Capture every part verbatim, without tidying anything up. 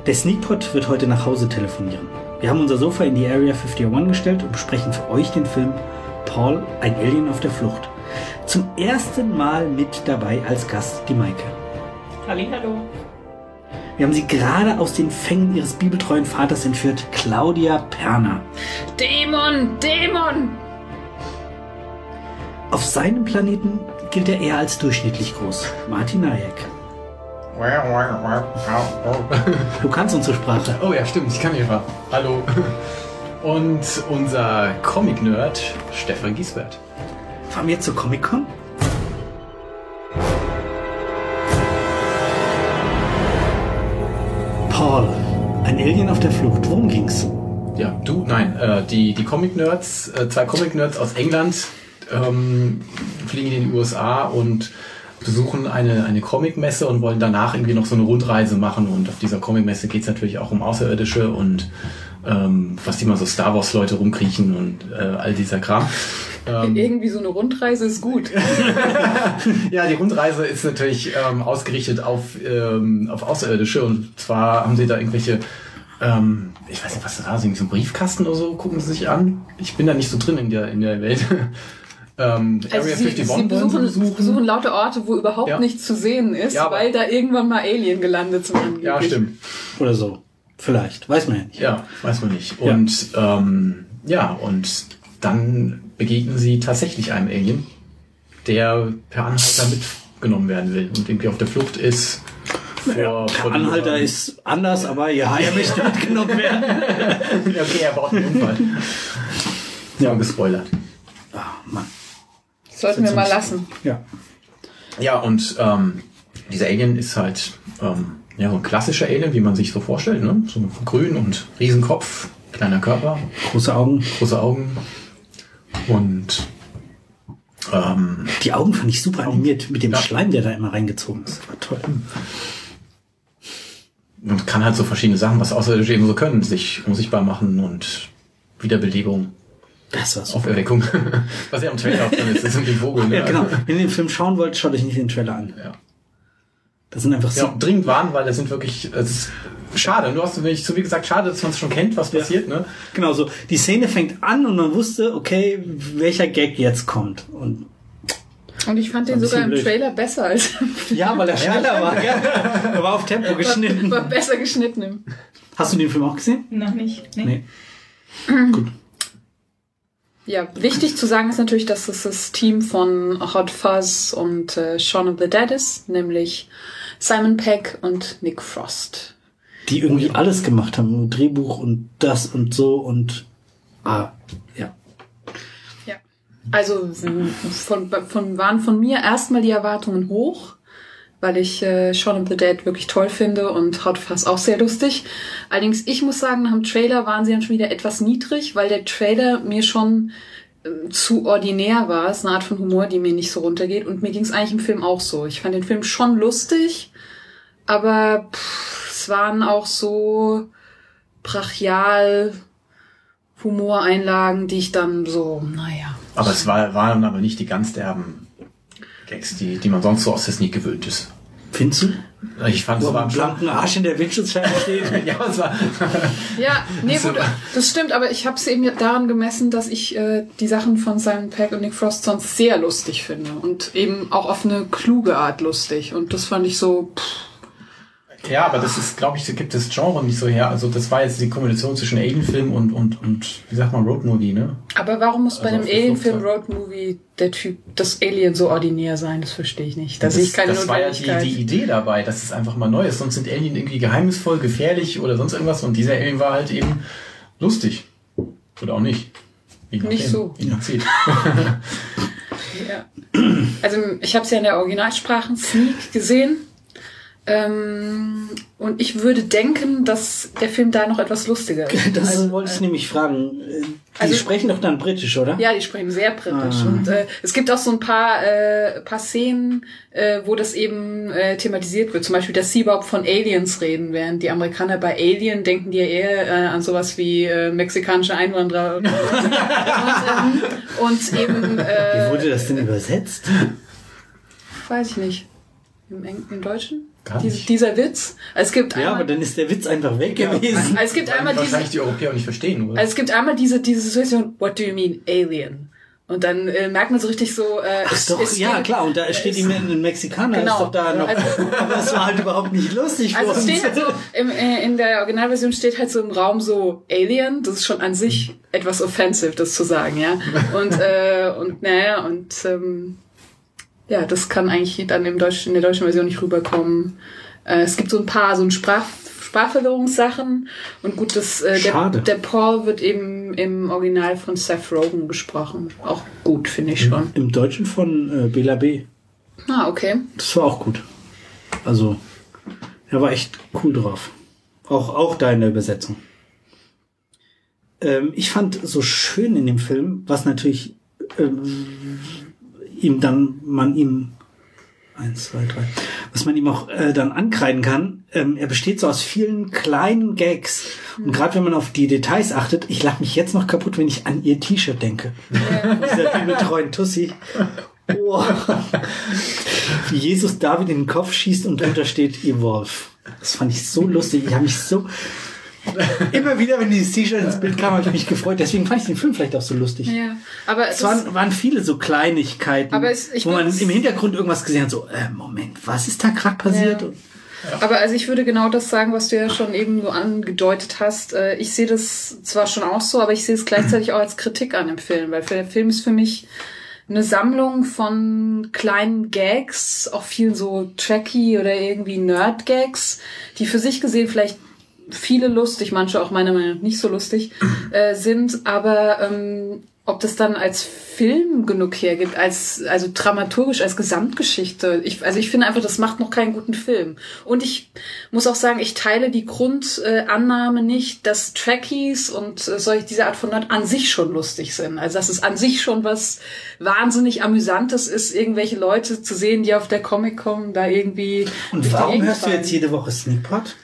Der Sneakpot wird heute nach Hause telefonieren. Wir haben unser Sofa in die Area einundfünfzig gestellt und besprechen für euch den Film Paul, ein Alien auf der Flucht. Zum ersten Mal mit dabei als Gast die Maike. Hallihallo. Wir haben sie gerade aus den Fängen ihres bibeltreuen Vaters entführt, Claudia Perner. Dämon, Dämon! Auf seinem Planeten gilt er eher als durchschnittlich groß, Martin Nayek. Du kannst unsere Sprache. Oh ja, stimmt, ich kann ihre. Hallo. Und unser Comic-Nerd, Stefan Giesbert. Fahren wir jetzt zur Comic-Con? Paul, ein Alien auf der Flucht. Worum ging's? Ja, du, nein, äh, die, die Comic-Nerds, äh, zwei Comic-Nerds aus England ähm, fliegen in die U S A und besuchen eine, eine Comic-Messe und wollen danach irgendwie noch so eine Rundreise machen. Und auf dieser Comic-Messe geht es natürlich auch um Außerirdische und ähm, was die mal so Star Wars-Leute rumkriechen und äh, all dieser Kram. Ähm, Irgendwie so eine Rundreise ist gut. Ja, die Rundreise ist natürlich ähm, ausgerichtet auf, ähm, auf Außerirdische. Und zwar haben sie da irgendwelche, ähm, ich weiß nicht, was da ist, so ein Briefkasten oder so, gucken sie sich an. Ich bin da nicht so drin in der, in der Welt. Ähm, also Area sie, einundfünfzig sie besuchen, besuchen. besuchen lauter Orte, wo überhaupt ja. nichts zu sehen ist, ja, weil da irgendwann mal Alien gelandet sind. Angeblich. Ja, stimmt. Oder so. Vielleicht. Weiß man ja nicht. Ja, weiß man nicht. Und ja, ähm, ja und dann begegnen sie tatsächlich einem Alien, der per Anhalter mitgenommen werden will und irgendwie auf der Flucht ist. Vor, ja, der Anhalter ist anders, aber ja, er möchte mitgenommen werden. Okay, er braucht einen Unfall. Ja, gespoilert. Ah, Mann. Sollten wir mal lassen. Ja. Ja, und ähm, dieser Alien ist halt ähm, ja, so ein klassischer Alien, wie man sich so vorstellt, ne? So grün und Riesenkopf, kleiner Körper. Große Augen. Große Augen. Und ähm, die Augen fand ich super animiert mit dem ja. Schleim, der da immer reingezogen ist. Das war toll. Und kann halt so verschiedene Sachen, was Außerirdische eben so können, sich unsichtbar machen und Wiederbelebung. Das war's. Auf Erweckung. Was ja im Trailer auch drin ist. Das sind die Vogel. Ne? Ja, genau. Wenn ihr den Film schauen wollt, schaut euch nicht den Trailer an. Ja. Das sind einfach so. Ja, dringend warnen, weil das sind wirklich, es ist schade. Du hast nicht so wie gesagt, schade, dass man es schon kennt, was passiert, ja. ne? Genau, so. Die Szene fängt an und man wusste, okay, welcher Gag jetzt kommt. Und, und ich fand den sogar im blöd. Trailer besser als im Film. Ja, weil er schneller war. Ja. Er war auf Tempo geschnitten. War, war besser geschnitten. Hast du den Film auch gesehen? Noch nicht. Nee. nee. Gut. Ja, wichtig zu sagen ist natürlich, dass es das Team von Hot Fuzz und äh, Shaun of the Dead ist, nämlich Simon Pegg und Nick Frost. Die irgendwie alles gemacht haben, Drehbuch und das und so und ah, ja. Ja, also von, von, waren von mir erstmal die Erwartungen hoch, weil ich äh, Shaun of the Dead wirklich toll finde und Hot Fuzz auch sehr lustig. Allerdings, ich muss sagen, nach dem Trailer waren sie dann schon wieder etwas niedrig, weil der Trailer mir schon äh, zu ordinär war. Es ist eine Art von Humor, die mir nicht so runtergeht. Und mir ging es eigentlich im Film auch so. Ich fand den Film schon lustig, aber pff, es waren auch so brachial Humoreinlagen, die ich dann so, naja. Aber es war, waren aber nicht die ganz derben Gags, die, die man sonst so aus der Sneak gewöhnt ist. Findest du? Ich fand, wo es war ein blanken Arsch in der Windschutzscheibe steht. Ja, es war ja, nee, gut, das stimmt, aber ich habe es eben daran gemessen, dass ich äh, die Sachen von Simon Pegg und Nick Frost sonst sehr lustig finde und eben auch auf eine kluge Art lustig und das fand ich so pff. Ja, aber das ist, glaube ich, gibt das Genre nicht so her. Also das war jetzt die Kombination zwischen Alien-Film und, und, und, wie sagt man, Roadmovie, ne? Aber warum muss bei also einem Alien-Film Roadmovie der Typ, das Alien so ordinär sein? Das verstehe ich nicht. Da sehe ich keine Das war ja Notwendigkeit. die, die Idee dabei, dass es einfach mal neu ist. Sonst sind Alien irgendwie geheimnisvoll, gefährlich oder sonst irgendwas. Und dieser Alien war halt eben lustig. Oder auch nicht. Nicht nachdem. So. Ja. Ja. Also ich habe es ja in der Originalsprachen Sneak gesehen. Ähm, und ich würde denken, dass der Film da noch etwas lustiger ist. Das also, wollte ich äh, nämlich fragen. Die also, sprechen doch dann britisch, oder? Ja, die sprechen sehr britisch. Ah. Und äh, es gibt auch so ein paar, äh, paar Szenen, äh, wo das eben äh, thematisiert wird. Zum Beispiel, dass sie überhaupt von Aliens reden, während die Amerikaner bei Alien denken die ja eher äh, an sowas wie äh, mexikanische Einwanderer. und, ähm, und eben... Äh, Wie wurde das denn übersetzt? Weiß ich nicht. Im, Eng im Deutschen? Gar Dies, nicht. dieser Witz. Also es gibt Ja, einmal, aber dann ist der Witz einfach weg Ja, gewesen. also es gibt Weil einmal diese, wahrscheinlich die Europäer auch nicht verstehen, oder? also es gibt einmal diese, diese Situation, what do you mean alien? Und dann äh, merkt man so richtig so, äh, Ach es, doch, es ja steht, klar, und da steht ihm ein Mexikaner, Genau. ist doch da noch. Also- Aber es war halt überhaupt nicht lustig Also für es uns. steht halt so, im, äh, in der Originalversion steht halt so im Raum so Alien, das ist schon an sich etwas offensive, das zu sagen, ja. Und, äh, und naja, und ähm, ja, das kann eigentlich dann im Deutsch, in der deutschen Version nicht rüberkommen. Äh, es gibt so ein paar, so ein Sprach, Sprachverwirrungssachen und gut, das, äh, der, Schade. der Paul wird eben im Original von Seth Rogen gesprochen. Auch gut, finde ich schon. Im Deutschen von äh, Bela B. Ah, okay. Das war auch gut. Also, er war echt cool drauf. Auch, auch da in der Übersetzung. Ähm, ich fand so schön in dem Film, was natürlich ähm, ihm dann, man ihm eins, zwei, drei, was man ihm auch äh, dann ankreiden kann, ähm, er besteht so aus vielen kleinen Gags. Und gerade wenn man auf die Details achtet, ich lache mich jetzt noch kaputt, wenn ich an ihr T-Shirt denke. Dieser bibeltreuen Tussi. Oh. Wie Jesus David in den Kopf schießt und drunter steht Evolve. Das fand ich so lustig. Ich habe mich so... Immer wieder, wenn dieses T-Shirt ins Bild kam, habe ich mich gefreut. Deswegen fand ich den Film vielleicht auch so lustig. Ja, aber Es waren, waren viele so Kleinigkeiten, Aber es- ich wo man würd's- im Hintergrund irgendwas gesehen hat, so, äh, Moment, was ist da gerade passiert? Ja. Aber also ich würde genau das sagen, was du ja schon eben so angedeutet hast. Äh, Ich sehe das zwar schon auch so, aber ich sehe es gleichzeitig auch als Kritik an dem Film, weil der Film ist für mich eine Sammlung von kleinen Gags, auch viel so tracky oder irgendwie Nerd-Gags, die für sich gesehen vielleicht viele lustig, manche auch meiner Meinung nach nicht so lustig äh, sind, aber ähm, ob das dann als Film genug hergibt, als also dramaturgisch, als Gesamtgeschichte. Ich, also ich finde einfach, das macht noch keinen guten Film. Und ich muss auch sagen, ich teile die Grundannahme äh, nicht, dass Trekkies und äh, solche diese Art von Nerd an sich schon lustig sind. Also dass es an sich schon was wahnsinnig Amüsantes ist, irgendwelche Leute zu sehen, die auf der Comic-Con da irgendwie Und durch die warum Gegend hörst du fallen. jetzt jede Woche Sneakpot?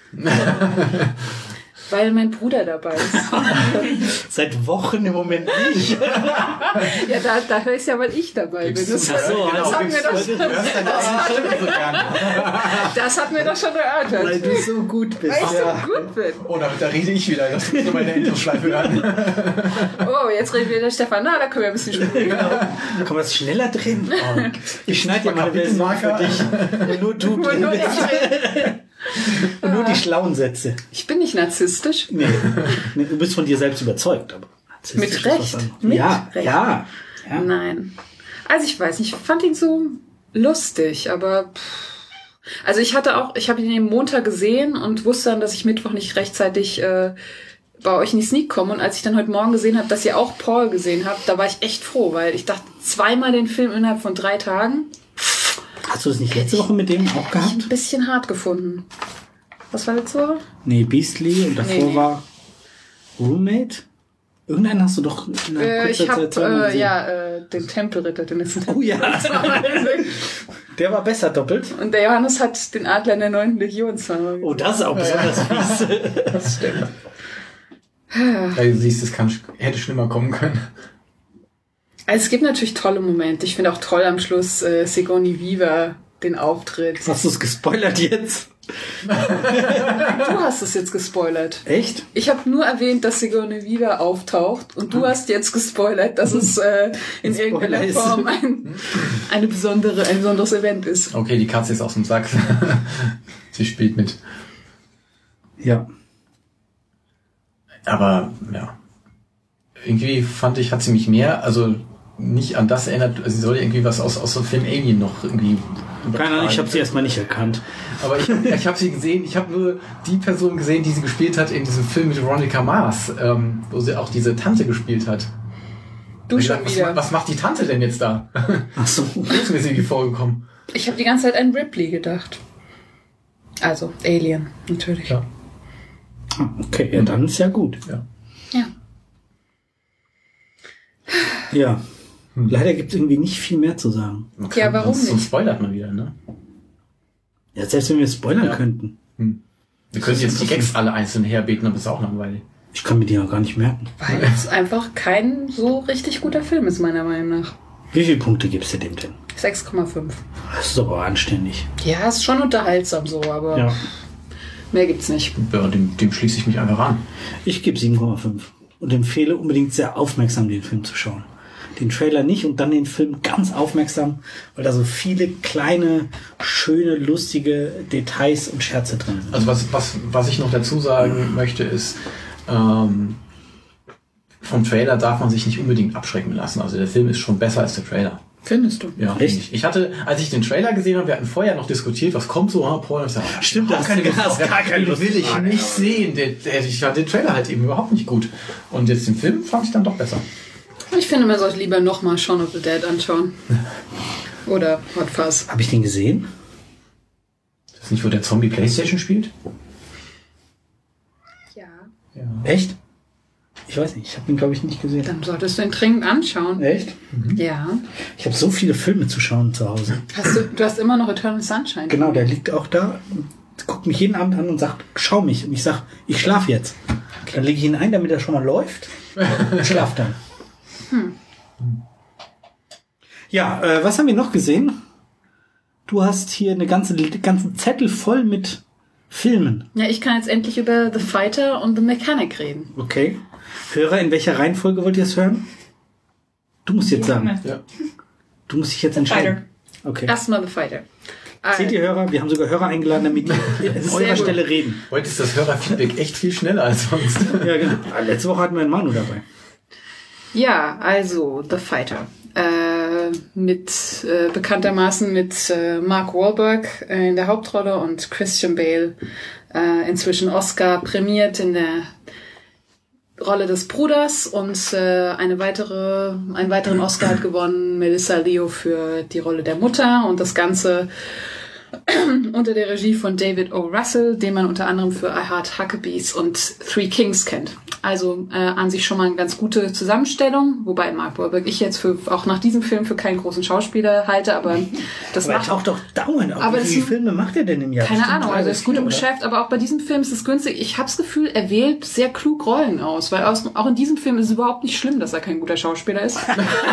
Weil mein Bruder dabei ist. Seit Wochen im Moment nicht. Ja, da, da höre ich ja, weil ich dabei bin. Das, Ach so, das, also hatten wir doch Du schon, hörst deine eigene Stimme so gerne. das hatten wir doch schon erörtert. Weil du so gut bist. Weil ich Ja. so gut bin. Oh, da, da rede ich wieder. Das muss meine Intro-Schleife hören. Oh, jetzt redet wieder der Stefan. Na, da können wir ein bisschen spielen. Kann man das schneller drehen? Ich schneide dir mal eine Version für Kapitelmarker. dich. Und nur du drin Nur bist. ich, Und nur die schlauen Sätze. ich bin nicht narzisstisch. Nee. Nee, du bist von dir selbst überzeugt, aber narzisstisch Mit ist was Recht. anderes. Mit ja, Recht. ja, ja. Nein. Also ich weiß nicht, ich fand ihn so lustig, aber pff. Also ich hatte auch, ich habe ihn am Montag gesehen und wusste dann, dass ich Mittwoch nicht rechtzeitig äh, bei euch in die Sneak komme. Und als ich dann heute Morgen gesehen habe, dass ihr auch Paul gesehen habt, da war ich echt froh, weil ich dachte, zweimal den Film innerhalb von drei Tagen, Hast du das nicht letzte Woche mit dem auch ein gehabt? bisschen hart gefunden. Was war letzte Woche? Nee, Beastly und davor Nee, nee. war Roommate. Irgendeinen hast du doch in einer Äh, kurzer ich habe Zeit zweimal äh, gesehen. ja äh, den Tempelritter, den letzten Oh ja, der war besser doppelt. Und der Johannes hat den Adler in der neunten Legion zweimal gesehen. Oh, das ist auch besonders fies. Das stimmt. Ja, du siehst, es kann, hätte schlimmer kommen können. Also es gibt natürlich tolle Momente. Ich finde auch toll am Schluss äh, Sigourney Weaver den Auftritt. Hast du es gespoilert jetzt? Du hast es jetzt gespoilert. Echt? Ich habe nur erwähnt, dass Sigourney Weaver auftaucht und du hast jetzt gespoilert, dass es äh, in Spoiler irgendeiner ist. Form ein, eine besondere, ein besonderes Event ist. Okay, die Katze ist aus dem Sack. Sie spielt mit. Ja. Aber, ja. Irgendwie fand ich, hat sie mich mehr, also nicht an das erinnert, also sie soll irgendwie was aus, aus dem Film Alien noch irgendwie Keine Ahnung, ich habe sie erstmal nicht erkannt. Aber ich, ich habe sie gesehen, ich habe nur die Person gesehen, die sie gespielt hat in diesem Film mit Veronica Mars, ähm, wo sie auch diese Tante gespielt hat. Du Ich schon dachte, wieder. Was, was macht die Tante denn jetzt da? Ach so. So ist mir sie irgendwie vorgekommen. Ich habe die ganze Zeit an Ripley gedacht. Also Alien, natürlich. Ja. Ah, okay, ja, dann ist ja gut. Ja. Ja. Ja. Leider gibt es irgendwie nicht viel mehr zu sagen. Man Ja, warum sonst, sonst nicht? spoilert man wieder, ne? Ja, selbst wenn wir spoilern Ja. könnten. Hm. Wir können jetzt die Gags alle einzeln herbeten, aber ist auch langweilig. Ich kann mir die ja gar nicht merken. Weil es einfach kein so richtig guter Film ist, meiner Meinung nach. Wie viele Punkte gibst du dem denn? sechs Komma fünf. Das ist aber anständig. Ja, ist schon unterhaltsam so, aber Ja. mehr gibt's nicht. Ja, dem, dem schließe ich mich einfach an. Ich gebe sieben Komma fünf und empfehle unbedingt sehr aufmerksam den Film zu schauen. Den Trailer nicht und dann den Film ganz aufmerksam, weil da so viele kleine, schöne, lustige Details und Scherze drin sind. Also was, was, was ich noch dazu sagen möchte ist, ähm, vom Trailer darf man sich nicht unbedingt abschrecken lassen. Also der Film ist schon besser als der Trailer. Findest du? Ja, Echt? ich. ich hatte, als ich den Trailer gesehen habe, wir hatten vorher noch diskutiert, was kommt so, oh, Paul, und ich sag, Stimmt, überhaupt das keine hast Lust drauf. gar keine Den Lust will ich drauf. nicht sehen. Der, der, ich fand den Trailer halt eben überhaupt nicht gut. Und jetzt den Film fand ich dann doch besser. Ich finde, man sollte lieber nochmal Shaun of the Dead anschauen. Oder Hot Fuzz. Habe ich den gesehen? Das ist nicht, wo der Zombie Playstation spielt? Ja. Ja. Echt? Ich weiß nicht, ich habe ihn, glaube ich, nicht gesehen. Dann solltest du ihn dringend anschauen. Echt? Ja. Ich habe so viele Filme zu schauen zu Hause. Hast du, du hast immer noch Eternal Sunshine. Genau, der liegt auch da, guckt mich jeden Abend an und sagt, schau mich. Und ich sag, ich schlaf jetzt. Dann lege ich ihn ein, damit er schon mal läuft und schlaf dann. Hm. Ja, äh, was haben wir noch gesehen? Du hast hier eine ganze, ganzen Zettel voll mit Filmen. Ja, ich kann jetzt endlich über The Fighter und The Mechanic reden. Okay. Hörer, in welcher Reihenfolge wollt ihr es hören? Du musst jetzt sagen. Ja. Du musst dich jetzt entscheiden. Okay. Erstmal The Fighter. Seht ihr Hörer? Wir haben sogar Hörer eingeladen, damit die an eurer gut. Stelle reden. Heute ist das Hörerfeedback echt viel schneller als sonst. Ja, genau. Letzte Woche hatten wir einen Manu dabei. Ja, also The Fighter. Äh, mit äh, bekanntermaßen mit äh, Mark Wahlberg äh, in der Hauptrolle und Christian Bale, äh, inzwischen Oscar prämiert in der Rolle des Bruders, und äh, eine weitere, einen weiteren Oscar hat gewonnen Melissa Leo für die Rolle der Mutter, und das Ganze unter der Regie von David O. Russell, den man unter anderem für I Heart Huckabees und Three Kings kennt. Also äh, an sich schon mal eine ganz gute Zusammenstellung, wobei Mark Wahlberg ich jetzt für auch nach diesem Film für keinen großen Schauspieler halte, aber das Aber er macht taucht doch dauernd auf. Aber Wie das viele ist- Filme macht er denn im Jahr? keine Bestimmt Ahnung, drei also oder er ist gut im vier, oder? Geschäft, aber auch bei diesem Film ist es günstig. Ich habe das Gefühl, er wählt sehr klug Rollen aus, weil aus, auch in diesem Film ist es überhaupt nicht schlimm, dass er kein guter Schauspieler ist.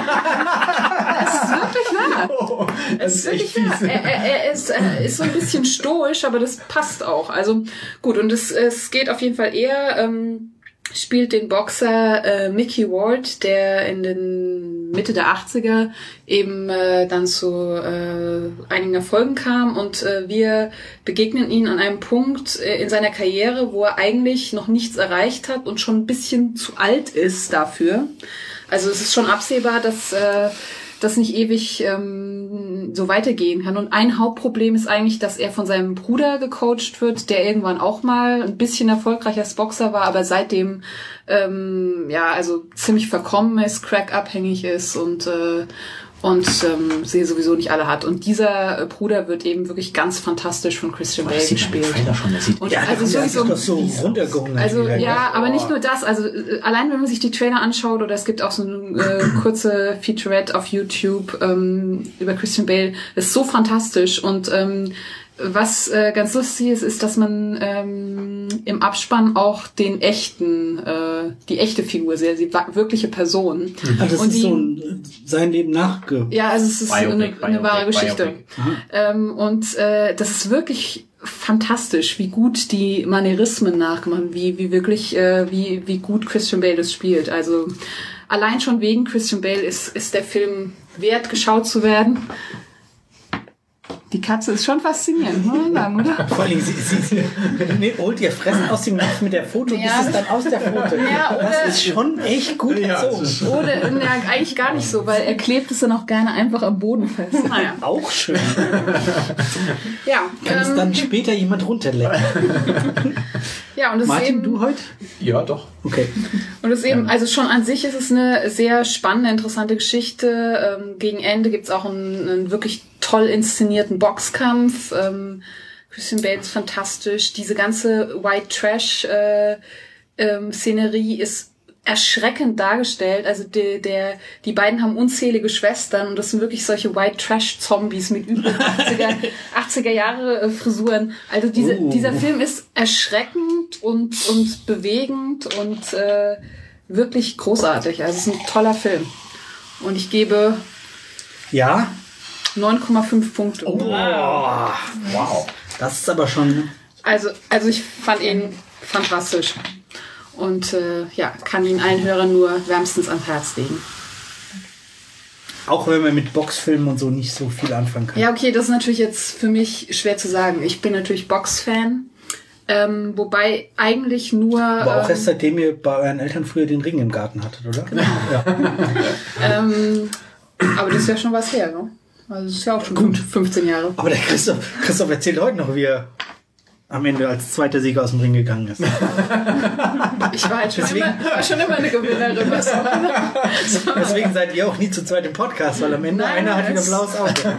Es ist wirklich wahr. Oh, Es ist wirklich wahr. Er, er, er, ist, er ist so ein bisschen stoisch, aber das passt auch. Also gut, und es, es geht auf jeden Fall eher, ähm, spielt den Boxer äh, Mickey Ward, der in den Mitte der achtziger eben äh, dann zu äh, einigen Erfolgen kam, und äh, wir begegnen ihn an einem Punkt äh, in seiner Karriere, wo er eigentlich noch nichts erreicht hat und schon ein bisschen zu alt ist dafür. Also es ist schon absehbar, dass äh, das nicht ewig ähm, so weitergehen kann. Und ein Hauptproblem ist eigentlich, dass er von seinem Bruder gecoacht wird, der irgendwann auch mal ein bisschen erfolgreicher als Boxer war, aber seitdem ähm, ja also ziemlich verkommen ist, crack-abhängig ist und äh, und ähm, sie sowieso nicht alle hat. Und dieser äh, Bruder wird eben wirklich ganz fantastisch von Christian Oh, Bale das sieht man im gespielt. Trailer schon. Das sieht Und Ja, also also sowieso ist doch so runtergehungert. also wieder, ja, ne? aber nicht Oh. nur das. Also äh, allein wenn man sich die Trailer anschaut, oder es gibt auch so eine äh, kurze Featurette auf YouTube ähm, über Christian Bale, das ist so fantastisch. Und ähm, was äh, ganz lustig ist, ist, dass man ähm, im Abspann auch den echten, äh, die echte Figur sehr, die wa- wirkliche Person. Ah, das Und ist die- so ein, sein Leben nachge... Ja, also es ist Biopic, eine, eine Biopic, wahre Geschichte. Biopic. Ähm, und äh, das ist wirklich fantastisch, wie gut die Manierismen nachgemacht, wie wie wirklich äh, wie wie gut Christian Bale das spielt. Also allein schon wegen Christian Bale ist ist der Film wert, geschaut zu werden. Die Katze ist schon faszinierend, muss man sagen, oder? Vor allem, sie, sie, sie nee, holt ihr Fressen aus dem Napf mit der Foto, Ja, bis es dann aus der Foto. Ja, oder- Das ist schon echt gut Ja, erzogen. das ist- Oder na, eigentlich gar nicht so, weil er klebt es dann auch gerne einfach am Boden fest. Naja, Auch schön. ja. Kann es ähm, dann später jemand runterlecken? ja, und das ist Martin, eben, du heute? Ja, doch. Okay. Und es eben, also schon an sich ist es eine sehr spannende, interessante Geschichte. Ähm, gegen Ende gibt's auch einen, einen wirklich toll inszenierten Boxkampf. Ähm, Christian Bale ist fantastisch. Diese ganze White Trash äh, ähm, Szenerie ist erschreckend dargestellt. Also die, der, die beiden haben unzählige Schwestern, und das sind wirklich solche White Trash Zombies mit üblen achtziger Jahre äh, Frisuren. Also diese, Oh. dieser Film ist erschreckend und, und bewegend und äh, wirklich großartig. Also es ist ein toller Film. Und ich gebe Ja, neun Komma fünf Punkte. Oh, wow. Das ist aber schon... Also, also ich fand ihn fantastisch. Und äh, ja, kann ihn allen Hörern nur wärmstens ans Herz legen. Auch wenn man mit Boxfilmen und so nicht so viel anfangen kann. Ja, okay, das ist natürlich jetzt für mich schwer zu sagen. Ich bin natürlich Box-Fan. Ähm, wobei eigentlich nur... Aber auch ähm, erst seitdem ihr bei euren Eltern früher den Ring im Garten hattet, oder? Genau. Ja. ähm, aber das ist ja schon was her, ne? Also das ist ja auch schon gut fünfzehn Jahre. Aber der Christoph, Christoph erzählt heute noch, wie er am Ende als zweiter Sieger aus dem Ring gegangen ist. Ich war halt schon, immer, war schon immer eine Gewinnerin. Was auch immer. So. Deswegen seid ihr auch nie zu zweit im Podcast, weil am Ende Nein, einer hat wieder blaues Auge.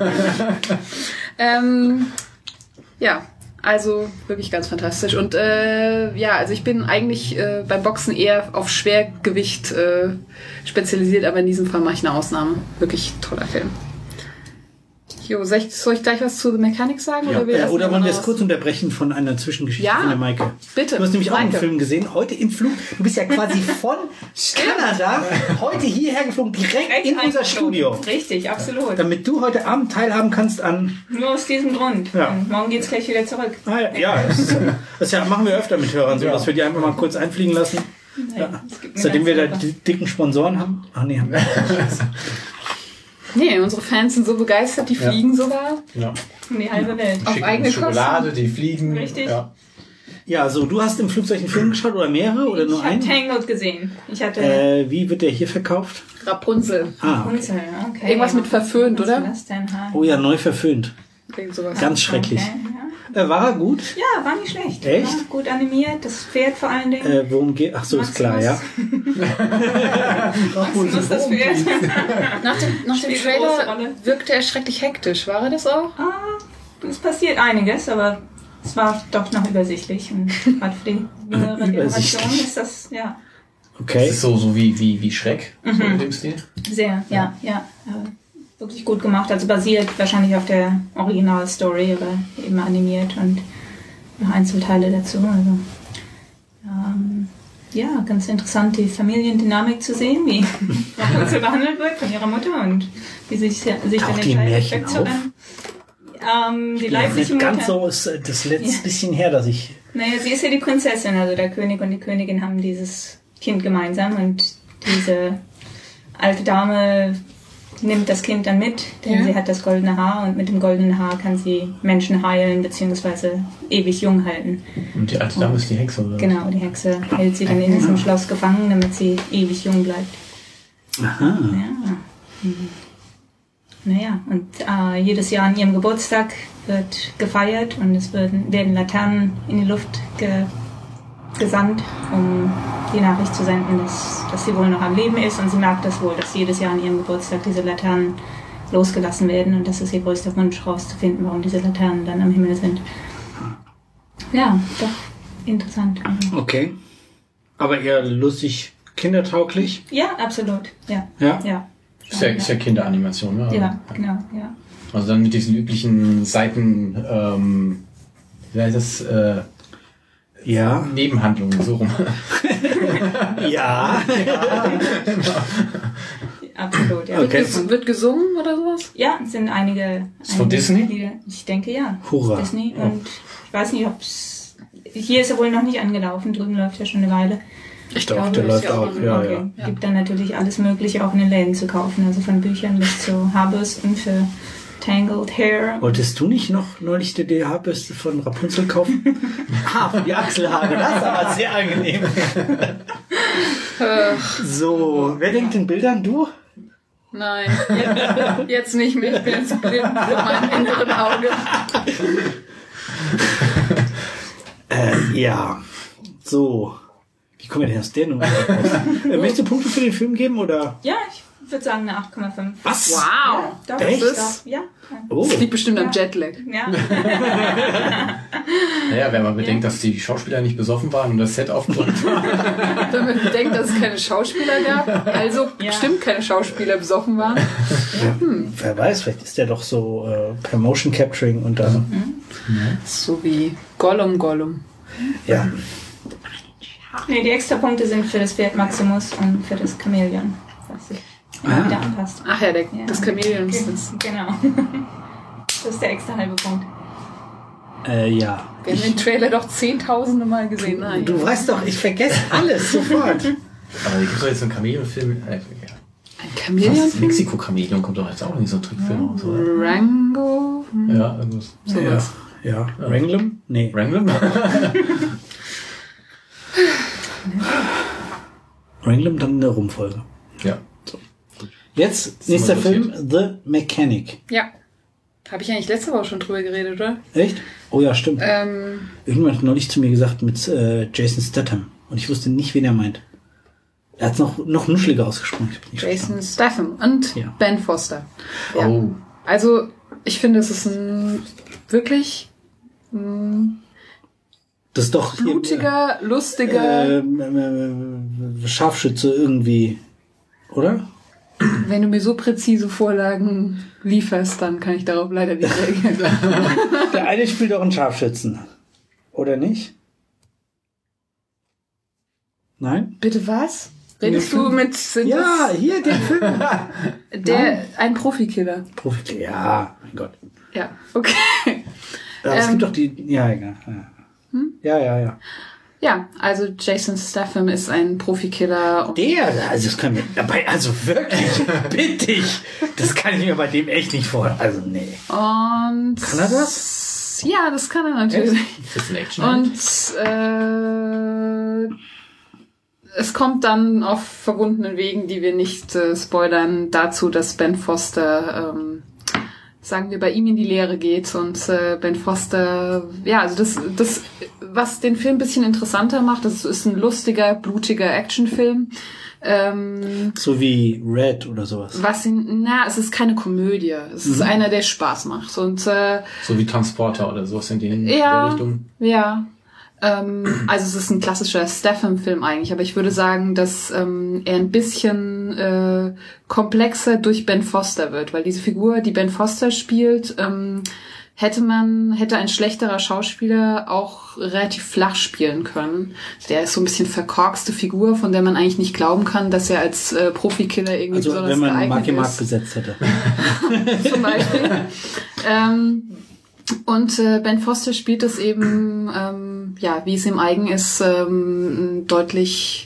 ähm, ja, also wirklich ganz fantastisch. Und äh, ja, also ich bin eigentlich äh, beim Boxen eher auf Schwergewicht äh, spezialisiert, aber in diesem Fall mache ich eine Ausnahme. Wirklich toller Film. Jo, soll ich, soll ich gleich was zu The Mechanic sagen? Ja. Oder, wir Äh, oder wollen wir es raus? kurz unterbrechen von einer Zwischengeschichte Ja, von der Maike? bitte. Du hast nämlich auch einen Maike. Film gesehen, heute im Flug. Du bist ja quasi von Kanada heute hierher geflogen, direkt, Direkt in unser eingeflogen. Studio. Richtig, absolut. Damit du heute Abend teilhaben kannst an... Nur aus diesem Grund. Ja. Und morgen geht's gleich wieder zurück. Ah, ja, ja, das, ist, das ja, machen wir öfter mit Hörern, so, Ja. dass wir die einfach mal kurz einfliegen lassen. Ja. Es gibt eine Seitdem wir da ganze die dicken Sponsoren haben. Ach nee, haben wir. Nee, unsere Fans sind so begeistert, die Ja. fliegen sogar. Ja. um die halbe Welt. Auf Schicken eigene uns Schokolade, die fliegen. Richtig. Ja. Ja, so, du hast im Flugzeug einen Film geschaut oder mehrere oder nur Ich habe einen? Tangled gesehen. Ich hatte Äh, wie wird der hier verkauft? Rapunzel. Ah, okay. Unzel, okay. Irgendwas mit verföhnt, Was oder? war das denn? Ha? Oh ja, neu verföhnt. Irgend sowas. Ganz schrecklich. Okay, ja. Äh, war er gut? Ja, war nicht schlecht. Echt? War gut animiert, das Pferd vor allen Dingen. Äh, worum geht? Ach so, ist klar, ja. Maximus, das Pferd. Nach dem, nach dem Spielt eine große Trailer Rolle. wirkte er schrecklich hektisch. War er das auch? Ah, es passiert einiges, aber es war doch noch übersichtlich. Und gerade für die jüngere Generation Übersichtlich. ist das, ja, Das Okay. ist so, so wie, wie, wie Schreck, so in dem Stil. sehr, ja, ja. äh, wirklich gut gemacht. Also basiert wahrscheinlich auf der Originalstory, aber eben animiert und noch Einzelteile dazu. Also, ähm, ja, ganz interessant, die Familiendynamik zu sehen, wie Rapunzel behandelt wird von ihrer Mutter und wie sie sich, sich dann Taucht die entscheidet, Märchen wegzurennen. Ähm, die Ja, leibliche nicht Mutter. ganz so, ist äh, das letzte Ja. bisschen her, dass ich... Naja, sie ist ja die Prinzessin, also der König und die Königin haben dieses Kind gemeinsam und diese alte Dame nimmt das Kind dann mit, denn Ja. sie hat das goldene Haar und mit dem goldenen Haar kann sie Menschen heilen bzw. ewig jung halten. Und die alte Dame ist die Hexe, oder? Genau, die Hexe hält sie dann in diesem Schloss gefangen, damit sie ewig jung bleibt. Aha. Ja. Mhm. Naja, und äh, jedes Jahr an ihrem Geburtstag wird gefeiert und es werden, werden Laternen in die Luft ge gesandt, um die Nachricht zu senden, dass, dass sie wohl noch am Leben ist. Und sie merkt das wohl, dass jedes Jahr an ihrem Geburtstag diese Laternen losgelassen werden. Und das ist ihr größter Wunsch, herauszufinden, warum diese Laternen dann am Himmel sind. Ja, doch, interessant. Also, Okay. Aber eher lustig, kindertauglich. ja, absolut. Ja, Ja. ja. Ist ja, ist ja Kinderanimation, ne? Ja, genau, ja. Also dann mit diesen üblichen Seiten, ähm, wie heißt das, äh, Ja. Nebenhandlungen, so rum. Ja. Absolut, ja. Okay. Wird, ges wird gesungen oder sowas? Ja, es sind einige. Ist von einige Disney? Lieder. Ich denke ja. Hurra. Disney. Und ich weiß nicht, ob es. Hier ist er wohl noch nicht angelaufen, drüben läuft ja schon eine Weile. Ich Doch, glaube, der das ist läuft ja auch, noch- ja, okay. ja. Ja. Gibt dann natürlich alles Mögliche auch in den Läden zu kaufen, also von Büchern bis zu Haarbürsten für Tangled Hair. Wolltest du nicht noch neulich die D H-Bürste von Rapunzel kaufen? Ah, für die Achselhaare, das ist aber sehr angenehm. So, wer denkt in Bildern? Du? Nein, jetzt, jetzt nicht mehr. Ich bin jetzt blind für meinem inneren Auge. Äh, ja. So. Wie kommen wir denn aus der Nummer raus? äh, möchtest du Punkte für den Film geben, oder? Ja, ich würde sagen eine acht Komma fünf. Was? Wow. Ja, doch, Echt? doch, ja. Oh. Das liegt bestimmt am Ja. Jetlag. Ja. Naja, wenn man bedenkt, dass die Schauspieler nicht besoffen waren und das Set aufgeräumt war. Wenn man denkt, dass es keine Schauspieler gab, also Ja. bestimmt keine Schauspieler besoffen waren. Wer weiß, vielleicht ist der doch so äh, per Motion Capturing und dann. So wie Gollum Gollum. Ja. Nee, die Extrapunkte sind für das Pferd Maximus und für das Chamäleon. Weiß ich. ah. wieder anpasst. Ach ja, der, ja. das Chameleon ist das. Genau. Das ist der extra halbe Punkt. Äh, ja. Wir haben den Trailer doch zehntausende Mal gesehen. Nein. Du weißt doch, ich vergesse alles sofort. Aber gibt es doch jetzt so einen Chameleon-Film? Äh, ja. Ein Chameleon? Mexiko-Chameleon kommt doch jetzt auch nicht so ein Trickfilm raus, oder? Rango? Ja, irgendwas. Sowas. Ja. ja. ja. Wranglem? Nee. Wranglem? Wranglem dann in der Rumfolge. Ja. So. Jetzt, nächster Film, The Mechanic. Ja. Habe ich eigentlich letzte Woche schon drüber geredet, oder? Echt? Oh ja, stimmt. Ähm, Irgendjemand hat neulich zu mir gesagt mit äh, Jason Statham. Und ich wusste nicht, wen er meint. Er hat es noch, noch nuscheliger ausgesprochen. Ich Jason Statham und ja. Ben Foster. Ja. Oh. Also, ich finde, es ist ein wirklich ein das ist doch blutiger, hier, lustiger äh, äh, Scharfschütze irgendwie, oder? Wenn du mir so präzise Vorlagen lieferst, dann kann ich darauf leider nicht reagieren. Der eine spielt auch einen Scharfschützen. Oder nicht? Nein? Bitte was? Redest du mit... Sind ja, hier, den Film. Der, Nein. Ein Profikiller. Profikiller, ja, mein Gott. Ja, okay. Ja, es ähm, gibt doch die... Ja, egal. Ja. Hm? ja, ja, ja. Ja, also Jason Statham ist ein Profikiller. Der, also das können wir, dabei, also wirklich, bitte ich, das kann ich mir bei dem echt nicht vorstellen. Also nee. Und kann er das? Ja, das kann er natürlich. Ist das ein Action? Und äh, es kommt dann auf verbundenen Wegen, die wir nicht äh, spoilern, dazu, dass Ben Foster ähm, sagen wir, bei ihm in die Lehre geht und äh, Ben Foster, ja, also das, das, was den Film ein bisschen interessanter macht, das ist ein lustiger, blutiger Actionfilm. Ähm, so wie Red oder sowas. Was ihn, na, es ist keine Komödie. Es mhm. ist einer, der Spaß macht. Und äh, so wie Transporter oder sowas in die ja, Richtung. Ja. Ähm, also es ist ein klassischer Statham-Film eigentlich, aber ich würde sagen, dass ähm, er ein bisschen äh, komplexer durch Ben Foster wird, weil diese Figur, die Ben Foster spielt, ähm, hätte man, hätte ein schlechterer Schauspieler auch relativ flach spielen können. Der ist so ein bisschen verkorkste Figur, von der man eigentlich nicht glauben kann, dass er als äh, Profikiller irgendwie also, besonders wenn man geeignet Marky Mark ist. besetzt hätte. Zum Beispiel. ähm, Und äh, Ben Foster spielt es eben, ähm, ja, wie es ihm eigen ist, ähm, deutlich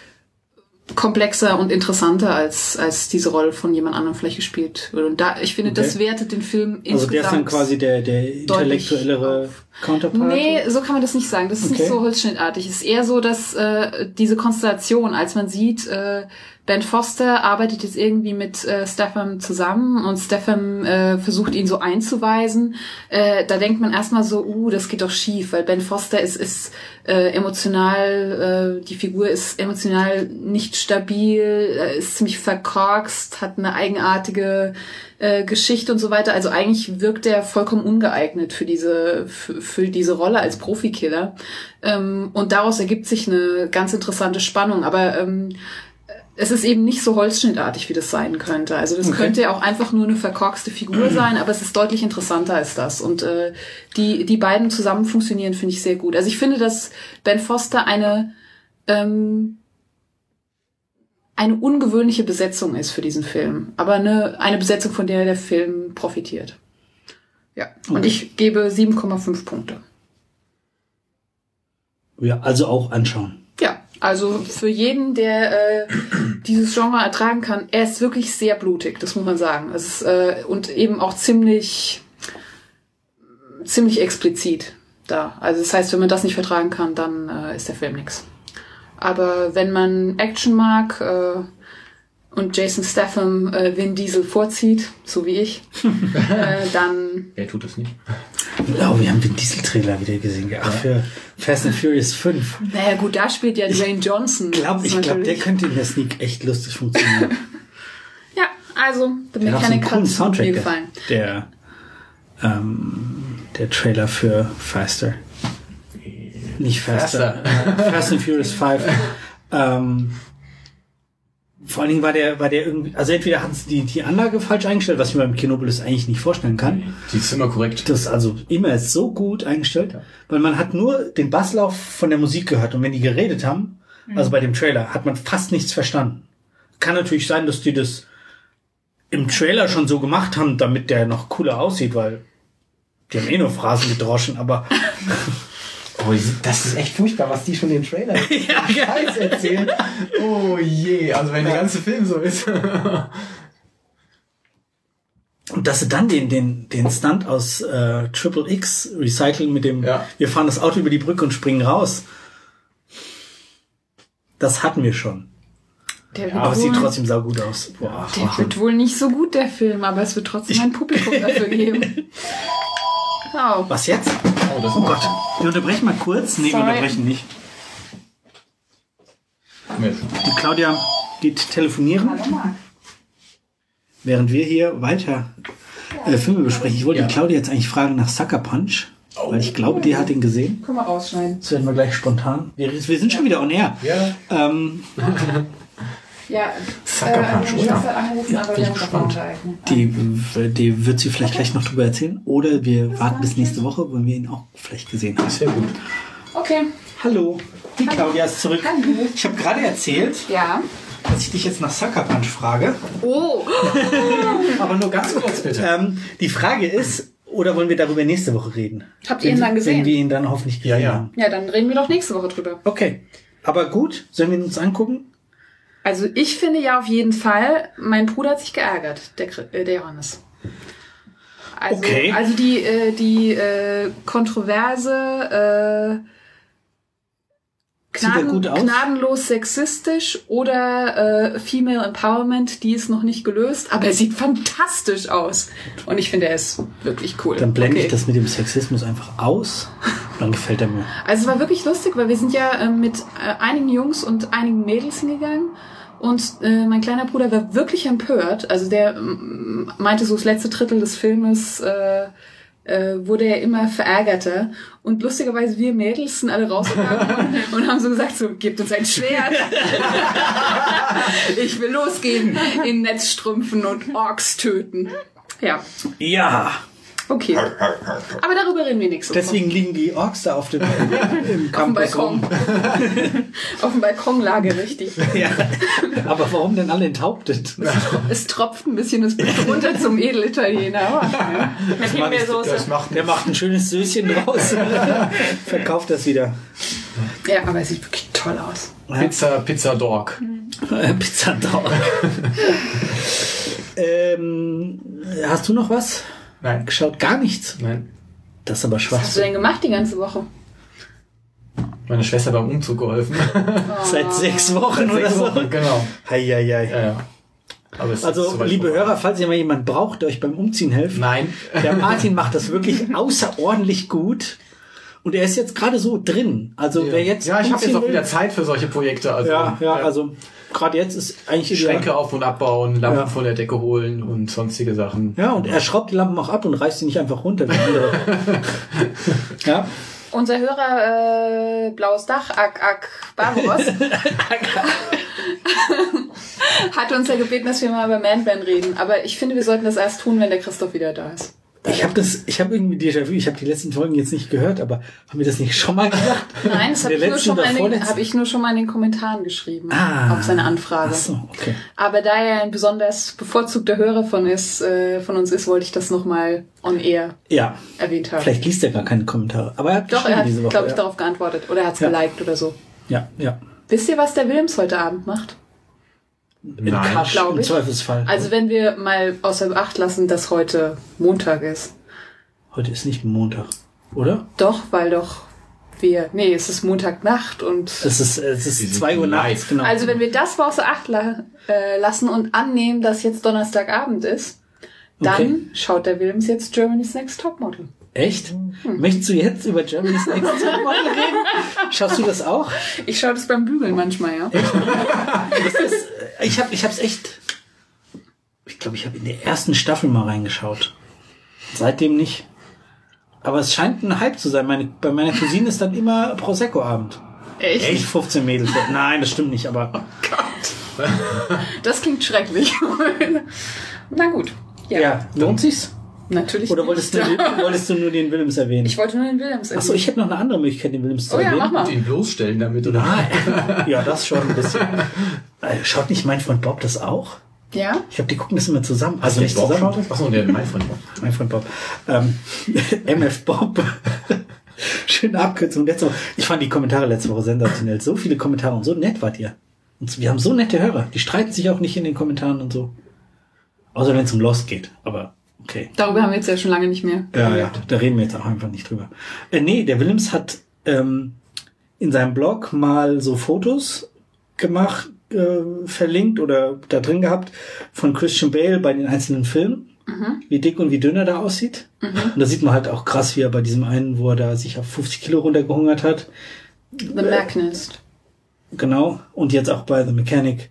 komplexer und interessanter als als diese Rolle von jemand anderem vielleicht gespielt wird. Und da, ich finde, okay. das wertet den Film insgesamt. Also der ist dann quasi der der intellektuellere Counterpart? Nee, so kann man das nicht sagen. Das ist okay. nicht so holzschnittartig. Es ist eher so, dass äh, diese Konstellation, als man sieht, äh, Ben Foster arbeitet jetzt irgendwie mit äh, Statham zusammen und Statham äh, versucht ihn so einzuweisen. Äh, da denkt man erstmal so, uh, das geht doch schief, weil Ben Foster ist ist äh, emotional, äh, die Figur ist emotional nicht stabil, äh, ist ziemlich verkorkst, hat eine eigenartige äh, Geschichte und so weiter. Also eigentlich wirkt er vollkommen ungeeignet für diese für, für diese Rolle als Profikiller. Ähm, und daraus ergibt sich eine ganz interessante Spannung. Aber ähm, es ist eben nicht so holzschnittartig, wie das sein könnte. Also das okay. könnte ja auch einfach nur eine verkorkste Figur sein, aber es ist deutlich interessanter als das. Und äh, die die beiden zusammen funktionieren, finde ich sehr gut. Also ich finde, dass Ben Foster eine ähm, eine ungewöhnliche Besetzung ist für diesen Film. Aber eine eine Besetzung, von der der Film profitiert. Ja. Okay. Und ich gebe sieben Komma fünf Punkte. Ja, also auch anschauen. Ja. Also für jeden, der äh, dieses Genre ertragen kann, er ist wirklich sehr blutig, das muss man sagen. Es ist, äh, und eben auch ziemlich ziemlich explizit da. Also das heißt, wenn man das nicht vertragen kann, dann äh, ist der Film nix. Aber wenn man Action mag äh, und Jason Statham äh, Vin Diesel vorzieht, so wie ich, äh, dann... Wer tut das nicht? Oh, wir haben den Diesel-Trailer wieder gesehen. Ja, für Fast and Furious fünf. Naja gut, da spielt ja Dwayne Johnson. Glaub, ich glaube, der könnte in der Sneak echt lustig funktionieren. Ja, also, der Mechanic hat mir gefallen. Der, ähm, der Trailer für Faster. Nicht Faster. Faster. Fast and Furious fünf. ähm, Vor allen Dingen war der, war der irgendwie, also entweder hatten sie die, die Anlage falsch eingestellt, was ich mir beim Kinopolis eigentlich nicht vorstellen kann. Die ist immer korrekt. Das ist also immer ist so gut eingestellt, ja. Weil man hat nur den Basslauf von der Musik gehört und wenn die geredet haben, mhm. also bei dem Trailer, hat man fast nichts verstanden. Kann natürlich sein, dass die das im Trailer schon so gemacht haben, damit der noch cooler aussieht, weil die haben eh nur Phrasen gedroschen, aber... Oh, das ist echt furchtbar, was die schon in den Trailer ja, Scheiß erzählen. Oh je, also wenn ja. der ganze Film so ist. Und dass sie dann den, den, den Stunt aus äh, Triple X recyceln mit dem, ja. wir fahren das Auto über die Brücke und springen raus. Das hatten wir schon. Der aber es sieht trotzdem saugut aus. Boah, der wow. wird wohl nicht so gut, der Film, aber es wird trotzdem ein Publikum dafür geben. Oh. Was jetzt? Oh, das oh Gott. Wir unterbrechen mal kurz. Nee, Sorry. wir unterbrechen nicht. Die Claudia geht telefonieren. Während wir hier weiter äh, Filme besprechen. Ich wollte ja. die Claudia jetzt eigentlich fragen nach Sucker Punch. Oh. Weil ich glaube, die hat ihn gesehen. Können wir rausschneiden. Das werden wir gleich spontan. Wir, wir sind schon wieder on air. Ja. Ähm, ja, Sucker Punch, äh, oder? Angerufen, ja, aber wir haben die, die wird sie vielleicht gleich noch drüber erzählen. Oder wir warten bis nächste Woche, wenn wir ihn auch vielleicht gesehen haben. Sehr gut. Okay. Hallo, die Hallo. Claudia ist zurück. Hallo. Ich habe gerade erzählt, ja. dass ich dich jetzt nach Sucker Punch frage. Oh. Aber nur ganz kurz bitte. Ähm, die Frage ist, oder wollen wir darüber nächste Woche reden? Habt ihr ihn dann gesehen? Wenn wir ihn dann hoffentlich gesehen ja, ja. haben. Ja, dann reden wir doch nächste Woche drüber. Okay. Aber gut, sollen wir ihn uns angucken? Also ich finde ja auf jeden Fall, mein Bruder hat sich geärgert, der, äh, der Johannes. Also, okay. Also die, äh, die äh, Kontroverse, äh, Gnaden, gut aus? gnadenlos sexistisch oder äh, Female Empowerment, die ist noch nicht gelöst, aber er sieht fantastisch aus. Und ich finde, er ist wirklich cool. Dann blende okay. ich das mit dem Sexismus einfach aus. Dann gefällt er mir. Also es war wirklich lustig, weil wir sind ja äh, mit äh, einigen Jungs und einigen Mädels hingegangen. Und äh, mein kleiner Bruder war wirklich empört. Also der m- meinte, so das letzte Drittel des Filmes äh, äh, wurde er immer verärgerter. Und lustigerweise, wir Mädels sind alle rausgegangen und, und haben so gesagt, so, gebt uns ein Schwert. Ich will losgehen in Netzstrümpfen und Orks töten. Ja. Ja. Okay. Aber darüber reden wir nächste Woche. Deswegen liegen die Orks da auf dem, im Auf dem Campus Balkon. Auf dem Balkon lage richtig. Ja. Aber warum denn alle enthauptet? Es tropft ein bisschen das Blut runter zum Edelitaliener. Ja. Das macht, das macht, der macht ein schönes Söschen draus. Verkauft das wieder. Ja, aber es sieht wirklich toll aus. Pizza, Pizza Dog. Pizza Dog. ähm, hast du noch was? Nein. Geschaut? Gar nichts? Nein. Das ist aber schwach. Was hast du denn gemacht die ganze Woche? Meine Schwester beim Umzug geholfen. Oh. Seit sechs Wochen Seit oder sechs so? Wochen, genau. Hei, hei, hei. Ja, ja. Aber es also, ist liebe vorbei. Hörer, falls ihr mal jemanden braucht, der euch beim Umziehen hilft. Nein. Der Martin macht das wirklich außerordentlich gut. Und er ist jetzt gerade so drin. Also, ja. wer jetzt. Ja, ich habe jetzt auch will, wieder Zeit für solche Projekte. Also, ja, ja, ja, also. Gerade jetzt ist eigentlich Schränke ideal. auf- und abbauen, Lampen Ja. von der Decke holen und sonstige Sachen. Ja, und er schraubt die Lampen auch ab und reißt sie nicht einfach runter wie andere. Ja. Unser Hörer, äh, Blaues Dach, Ak Ak Barbaros, hat uns ja gebeten, dass wir mal über Man-Band reden. Aber ich finde, wir sollten das erst tun, wenn der Christoph wieder da ist. Ich habe das, ich habe irgendwie Déjà-vu, ich habe die letzten Folgen jetzt nicht gehört, aber haben wir das nicht schon mal gesagt? Nein, das habe In ich, der nur schon letzten mal in oder den- vorletzten? hab ich nur schon mal in den Kommentaren geschrieben. Ah. Auf seine Anfrage. Ach so, okay. Aber da er ein besonders bevorzugter Hörer von, ist, äh, von uns ist, wollte ich das nochmal on air Ja, erwähnt haben. vielleicht liest er gar keine Kommentare. Aber er hat Doch, er geschrieben hat, diese Woche. glaube ich, ja. darauf geantwortet. Oder er hat es Ja. geliked oder so. Ja, ja. Wisst ihr, was der Wilms heute Abend macht? In Nein. Kasch, Glaub im ich. Zweifelsfall. Also wenn wir mal außer Acht lassen, dass heute Montag ist. Heute ist nicht Montag, oder? Doch, weil doch wir... Nee, es ist Montagnacht und... Es ist, es Wir ist sind zwei Uhr nachts, live. genau. Also wenn wir das mal außer Acht la äh, lassen und annehmen, dass jetzt Donnerstagabend ist, dann Okay. schaut der Wilms jetzt Germany's Next Topmodel. Echt? Möchtest du jetzt über Germany's Next Topmodel reden? Schaust du das auch? Ich schaue das beim Bügeln manchmal, ja. Das ist, ich habe ich hab's echt... Ich glaube, ich habe in der ersten Staffel mal reingeschaut. Seitdem nicht. Aber es scheint ein Hype zu sein. Meine, bei meiner Cousine ist dann immer Prosecco-Abend. Echt? Echt? fünfzehn Mädels. Nein, das stimmt nicht, aber... Gott. Das klingt schrecklich. Na gut. Ja, Ja, lohnt sich's? natürlich. Oder wolltest du, nicht. wolltest du nur den Willems erwähnen? Ich wollte nur den Wilms Achso, ich hätte noch eine andere Möglichkeit, den Willems zu Oh ja, erwähnen. mach mal. Und ihn bloßstellen damit, oder? Nein. Ja, das schon ein bisschen. Äh, Schaut nicht mein Freund Bob das auch? Ja? Ich glaube, die gucken das immer zusammen. Also nicht zusammen. zusammen. Achso, der mein Freund Bob. Mein Freund Bob. Ähm, M F Bob. Schöne Abkürzung. Letzte Woche. Ich fand die Kommentare letzte Woche sensationell. So viele Kommentare und so nett wart ihr. Und wir haben so nette Hörer. Die streiten sich auch nicht in den Kommentaren und so. Außer wenn es um Lost geht. Aber okay. Darüber haben wir jetzt ja schon lange nicht mehr. Ja, ja. Da reden wir jetzt auch einfach nicht drüber. Äh, nee, der Willems hat ähm, in seinem Blog mal so Fotos gemacht, äh, verlinkt oder da drin gehabt von Christian Bale bei den einzelnen Filmen. Mhm. Wie dick und wie dünn er da aussieht. Mhm. Und da sieht man halt auch krass, wie er bei diesem einen, wo er da sich auf fünfzig Kilo runtergehungert hat. The Machinist. Genau. Und jetzt auch bei The Mechanic,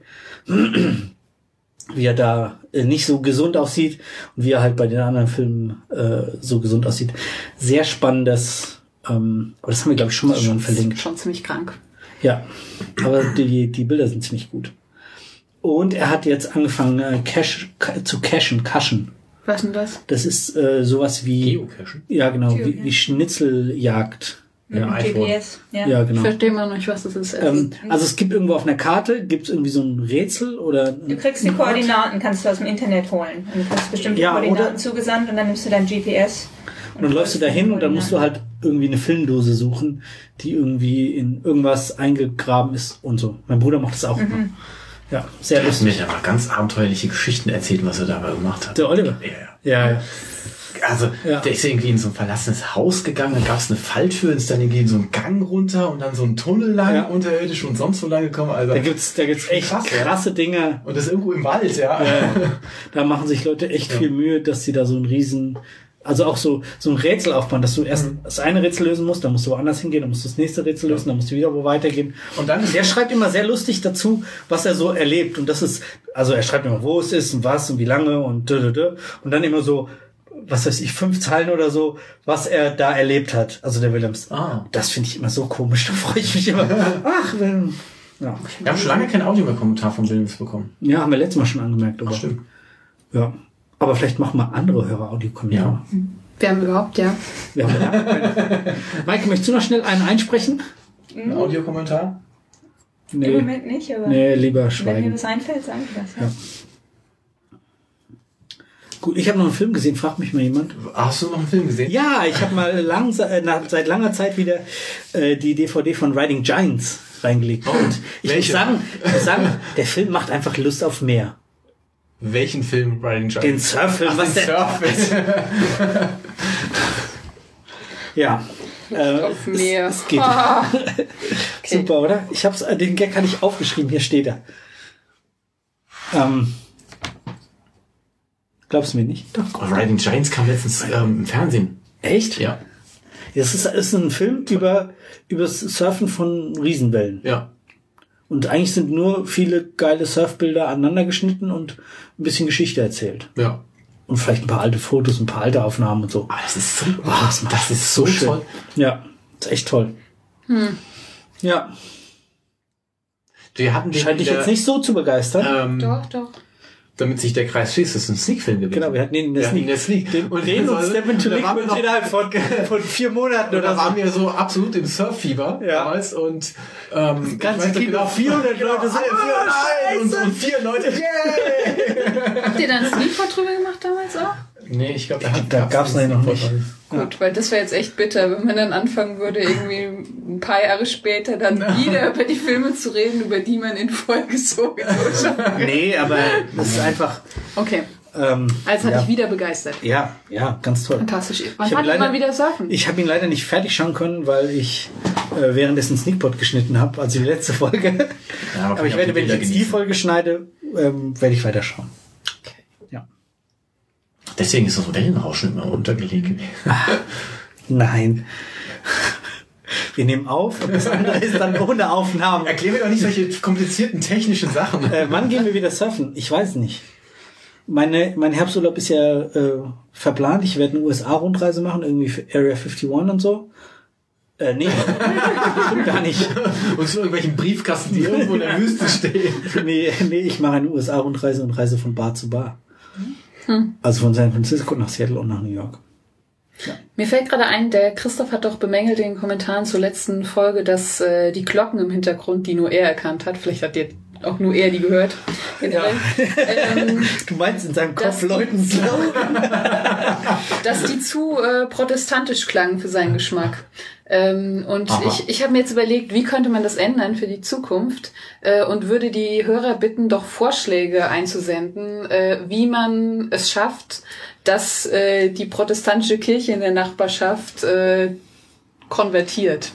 wie er da äh, nicht so gesund aussieht und wie er halt bei den anderen Filmen äh, so gesund aussieht. Sehr spannendes, ähm, aber das haben wir, glaube ich, schon mal irgendwann verlinkt. Schon ziemlich krank. Ja, aber die, die Bilder sind ziemlich gut. Und er hat jetzt angefangen, äh, Cash, zu cashen, cashen. Was denn das? Das ist äh, sowas wie... Geocachen? Ja, genau, Geo, wie, wie Schnitzeljagd. Ja, G P S. Ja. Ja, genau. Ich verstehe mal noch nicht, was das ist. Ähm, also es gibt irgendwo auf einer Karte, gibt es irgendwie so ein Rätsel oder... Du kriegst die Koordinaten, kannst du aus dem Internet holen. Und du kriegst bestimmte Ja, Koordinaten oder- zugesandt und dann nimmst du dein G P S. Und dann läufst du da hin und dann musst du halt irgendwie eine Filmdose suchen, die irgendwie in irgendwas eingegraben ist und so. Mein Bruder macht das auch Mhm. immer. Ja, sehr Der hat mir lustig. aber ganz abenteuerliche Geschichten erzählt, was er dabei gemacht hat. Der Oliver? Ja, ja. Ja, ja. Also, Ja. der ist irgendwie in so ein verlassenes Haus gegangen, dann gab es eine Falltür, ist dann irgendwie in so einen Gang runter und dann so einen Tunnel lang, Ja. unterirdisch und sonst wo lang gekommen. Also, Da gibt's, da gibt's echt Krass, ja. krasse Dinge. und das irgendwo im Wald, ja. Ja, da machen sich Leute echt Ja. viel Mühe, dass sie da so ein riesen, also auch so, so ein Rätsel aufbauen, dass du erst Mhm. das eine Rätsel lösen musst, dann musst du woanders hingehen, dann musst du das nächste Rätsel lösen, dann musst du wieder wo weitergehen. Und dann Der schreibt immer sehr lustig dazu, was er so erlebt. Und das ist, also er schreibt immer, wo es ist und was und wie lange und dö, dö, dö. Und dann immer so, was weiß ich, fünf Zeilen oder so, was er da erlebt hat. Also der Willems. Ah. Das finde ich immer so komisch, da freue ich mich immer. Ach, wenn, ja. Wir haben schon lange kein Audio mehr Kommentar von Williams bekommen. Ja, haben wir letztes Mal schon angemerkt, aber. Ach, stimmt. Ja. Aber vielleicht machen wir andere Hörer-Audiokommentare. Ja. Wir haben überhaupt, ja. Wir haben ja. Maike, möchtest du noch schnell einen einsprechen? Ein Audiokommentar? Im Nee. Moment nicht, aber Nee, lieber wenn mir schweigen. was einfällt, sage ich das. Ja. Ja. Gut, ich habe noch einen Film gesehen, fragt mich mal jemand. Hast du noch einen Film gesehen? Ja, ich habe mal lang, äh, nach, seit langer Zeit wieder äh, die D V D von Riding Giants reingelegt. Und ich muss welche? sagen, ich muss sagen, der Film macht einfach Lust auf mehr. Welchen Film Riding Giants? Den Surffilm, Ach, was den der... Surffilm. Ja. Äh, auf mehr. Es, es geht. Ah. Super, oder? Ich hab's, äh, den Gag hatte ich aufgeschrieben, hier steht er. Ähm, glaubst du mir nicht? Doch. Oh, Riding Giants kam letztens ähm, im Fernsehen. Echt? Ja. Das ist, ist ein Film über, über das Surfen von Riesenwellen. Ja. Und eigentlich sind nur viele geile Surfbilder aneinander geschnitten und ein bisschen Geschichte erzählt. Ja. Und vielleicht ein paar alte Fotos, ein paar alte Aufnahmen und so. Ah, das ist so, Oh, das macht das ist so schön. toll. Ja, ist echt toll. Hm. Ja, Wir hatten den scheint dich in der, jetzt nicht so zu begeistern. Ähm, Doch, doch. damit sich der Kreis schließt, das ist ein Sneak-Film gewesen. Genau, wir hatten ihn in der Wir hatten Sneak. in der Sneak. Den, Und den und also- Step into da waren wir Liquid noch- innerhalb von, von vier Monaten Und oder da so. waren wir so absolut im Surffieber Ja. damals und ähm, ganze ich weiß Kino, noch vierhundert genau, Leute so, alle vier, oh, nein, und, Scheiße. und vier Leute, yay! Habt ihr dann Sneakpot drüber gemacht damals auch? Nee, ich glaube, Da gab's noch nicht. Gut, weil das wäre jetzt echt bitter, wenn man dann anfangen würde, irgendwie ein paar Jahre später dann wieder über die Filme zu reden, über die man in Folge so schon. Nee, aber das ist einfach... Okay, Ähm, also hat ja. dich wieder begeistert. Ja, ja, ganz toll. Fantastisch. Wann Ich hab hat leider- man wieder surfen? Ich habe ihn leider nicht fertig schauen können, weil ich äh, währenddessen Sneakpot geschnitten habe, also die letzte Folge. Ja, aber ich werde, wenn ich jetzt die Folge schneide, ähm, werde ich weiterschauen. Okay. Ja. Deswegen ist das Wellenrauschen immer untergelegt gewesen. Nein. Wir nehmen auf und das andere ist dann ohne Aufnahmen. Erklär mir doch nicht solche komplizierten technischen Sachen. Äh, wann gehen wir wieder surfen? Ich weiß nicht. Meine, mein Herbsturlaub ist ja äh, verplant. Ich werde eine U S A-Rundreise machen, irgendwie für Area einundfünfzig und so. Äh, nee, stimmt gar nicht. Und zu irgendwelchen Briefkasten, die irgendwo in der Wüste stehen. Nee, nee, ich mache eine U S A-Rundreise und reise von Bar zu Bar. Also von San Francisco nach Seattle und nach New York. Mir fällt gerade ein, der Christoph hat doch bemängelt in den Kommentaren zur letzten Folge, dass äh, die Glocken im Hintergrund, die nur er erkannt hat, vielleicht hat ihr auch nur er die gehört. Ja. Ähm, du meinst in seinem Kopf Leuten so? Dass die zu äh, protestantisch klangen für seinen Geschmack. Ähm, und Aha. ich, ich habe mir jetzt überlegt, wie könnte man das ändern für die Zukunft äh, und würde die Hörer bitten, doch Vorschläge einzusenden, äh, wie man es schafft, dass äh, die protestantische Kirche in der Nachbarschaft äh, konvertiert.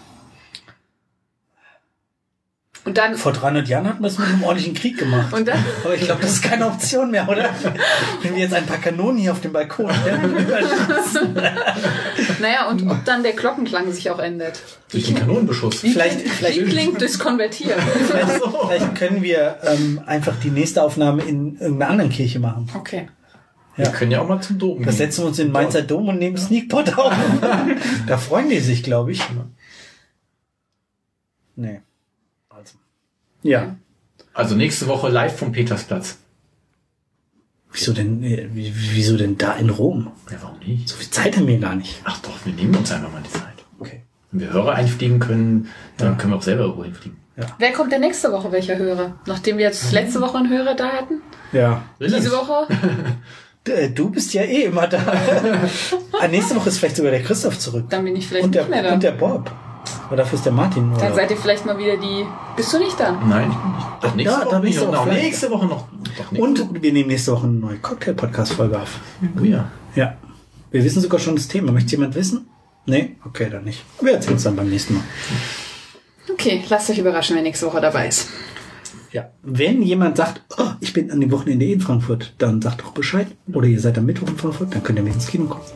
Und dann, vor dreihundert Jahren hatten wir es mit einem ordentlichen Krieg gemacht. Und dann, aber ich glaube, das ist keine Option mehr, oder? Wenn wir jetzt ein paar Kanonen hier auf dem Balkon überschießen. Naja, und ob dann der Glockenklang sich auch ändert. Durch den Kanonenbeschuss. Wie, vielleicht, wie vielleicht, klingt durchs Konvertieren? Vielleicht, vielleicht können wir ähm, einfach die nächste Aufnahme in irgendeiner anderen Kirche machen. Okay. Ja. Wir können ja auch mal zum Dom gehen. Da setzen wir uns in den Mainzer Dom und nehmen Sneakpot auf. Da freuen die sich, glaube ich. Nee. Also. Ja. Also nächste Woche live vom Petersplatz. Wieso denn, wieso denn da in Rom? Ja, warum nicht? So viel Zeit haben wir gar nicht. Ach doch, wir nehmen uns einfach mal die Zeit. Okay. Wenn wir Hörer einfliegen können, dann ja. können wir auch selber irgendwo hinfliegen. Ja. Wer kommt denn nächste Woche, welcher Hörer? Nachdem wir jetzt letzte Woche einen Hörer da hatten? Ja. Diese Woche? Du bist ja eh immer da. Nächste Woche ist vielleicht sogar der Christoph zurück. Dann bin ich vielleicht und der, nicht mehr da. Und der Bob. Aber dafür ist der Martin. Oder? Dann seid ihr vielleicht mal wieder die... Bist du nicht da? Nein, ich bin nicht. Doch, nächste ja, Woche nächste noch. Woche, nächste Woche noch. Doch, nächste und Woche. wir nehmen nächste Woche eine neue Cocktail-Podcast-Folge auf. Oh ja. Ja. Wir wissen sogar schon das Thema. Möchte jemand wissen? Nee? Okay, dann nicht. Wir erzählen es dann beim nächsten Mal. Okay, lasst euch überraschen, wer nächste Woche dabei ist. Ja. Wenn jemand sagt, oh, ich bin an dem Wochenende in Frankfurt, dann sagt doch Bescheid. Oder ihr seid am Mittwoch in Frankfurt, dann könnt ihr mit ins Kino kommen.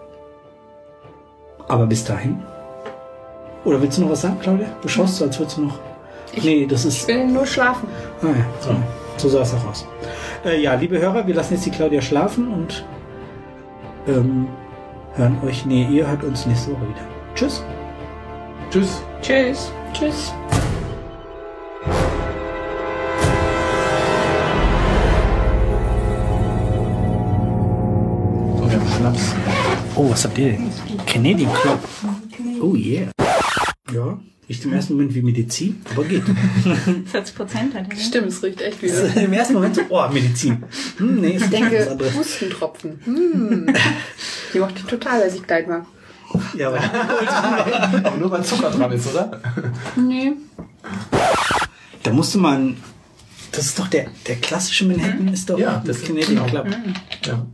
Aber bis dahin. Oder willst du noch was sagen, Claudia? Du schaust so, als würdest du noch... Ich, nee, das ist... Ich will nur schlafen. Ah ja, so, so sah es auch aus. Äh, ja, liebe Hörer, wir lassen jetzt die Claudia schlafen und ähm, hören euch... Nee, ihr hört uns nächste Woche wieder. Tschüss. Tschüss. Tschüss. Tschüss. So, wir haben Schnaps. Oh, was habt ihr denn? Canadian Club. Oh yeah. Ja, riecht im ersten Moment wie Medizin, aber geht. vierzig Prozent hat er. Stimmt, es riecht echt wie... Im ersten Moment so, oh, Medizin. Hm, nee, ich denke, Hustentropfen. Hm. Die mochte ich total, als ich klein war. Ja, aber, aber nur weil Zucker dran ist, oder? Nee. Da musste man... Das ist doch der, der klassische Manhattan, ist doch ja, das Canadian genau. Club. Ja.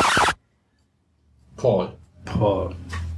Paul. Paul.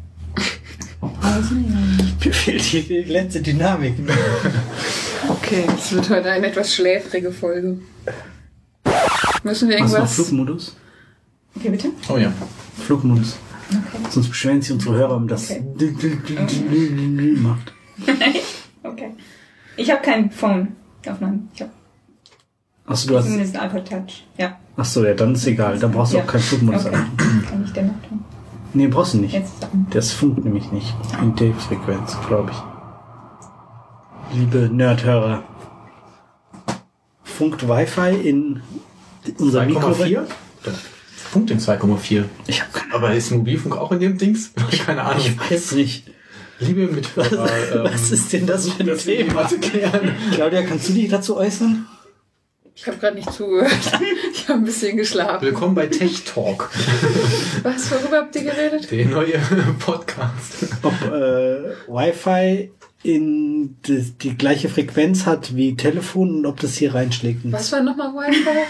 Mir fehlt die letzte Dynamik. Okay, es wird heute eine etwas schläfrige Folge. Müssen wir irgendwas... Hast du noch Flugmodus? Okay, bitte? Oh ja. Flugmodus. Okay. Sonst beschweren sich unsere Hörer, um das okay. macht. Okay. Ich habe kein Phone auf meinem... Ich habe Achso, du hast... zumindest ein iPod Touch. Ja. Achso, ja, dann ist egal. Dann brauchst du ja. auch keinen Flugmodus. Okay. Kann ich den noch tun? Nee, brauchst du nicht. Jetzt sagen. Das funkt nämlich nicht. In der Frequenz, glaube ich. Liebe Nerdhörer. Funkt Wi-Fi in unser zwei Komma Mikro? vier? Funkt in zwei Komma vier. Ich habe keine Aber ist Mobilfunk auch in dem Dings? Keine Ahnung. Ich weiß nicht. Liebe Mithörer, ähm, was ist denn das für ein das Thema zu klären? Claudia, kannst du dich dazu äußern? Ich habe gerade nicht zugehört. Ich habe ein bisschen geschlafen. Willkommen bei Tech Talk. Was, worüber habt ihr geredet? Der neue Podcast. Ob äh, Wi-Fi in die, die gleiche Frequenz hat wie Telefon und ob das hier reinschlägt. Was war nochmal Wi-Fi?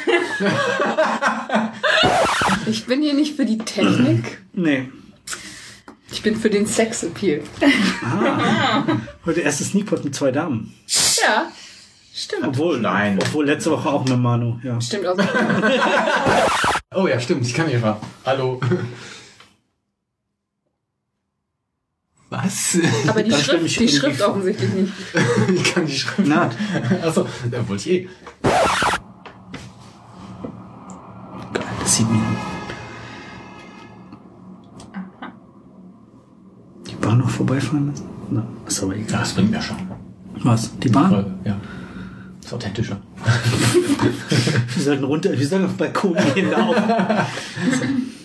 Ich bin hier nicht für die Technik. Nee. Ich bin für den Sexappeal. Ah. Heute erstes Sneakpot mit zwei Damen. Ja, stimmt. Obwohl, Nein. Obwohl letzte Woche auch mit Manu. Ja. Stimmt auch. Oh ja, stimmt. Ich kann Eva. Hallo. Was? Aber die Dann stell Schrift, mich die irgendwie Schrift vor. offensichtlich nicht. Ich kann die Schrift. Na. Achso, da wollte ich eh. Geil, das sieht mir an. Die Bahn noch vorbeifahren lassen? Na, ist aber Ja, egal. das bringt mir schon. Was? Die Bahn? Folge, ja. Ist authentischer. Wir sollten runter, wir sollen auf den Balkon gehen. Da auf.